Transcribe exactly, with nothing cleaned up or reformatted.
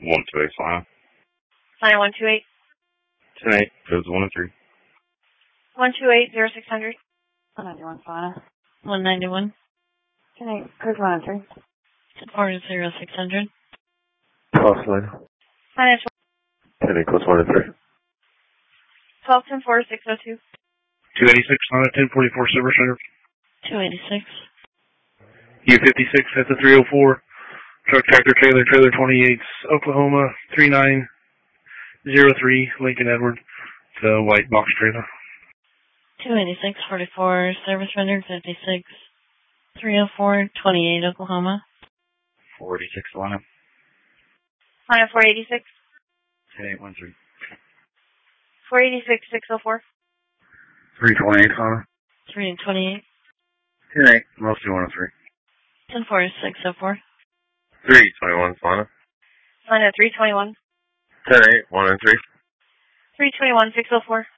one two eight, Solana. Solana one two eight. ten eight, goes one and three. one two eight, zero six hundred. one ninety-one, Solana. one ninety-one. ten eight, goes one and three. ten four, zero six hundred. twelve, Solana. Solana ten eight, goes one and three. twelve ten four, six oh two. two eighty-six, Solana, ten forty-four, Silver Center. two eighty-six. U fifty-six at the three oh four. Truck tractor trailer, trailer twenty-eight, Oklahoma, three nine zero three, Lincoln Edward. The white box trailer. two eighty-six, forty-four, service rendered, fifty-six. three oh four, twenty-eight, Oklahoma. four eighty-six, Solana. Solana four eighty-six. ten eight one three. four eighty-six, six oh four. three twenty-eight, Solana. three twenty-eight. ten eight, mostly one oh three. ten four, six oh four. three twenty-one, Solana. Solana three twenty-one. ten eight, one and three. three twenty-one, six oh four.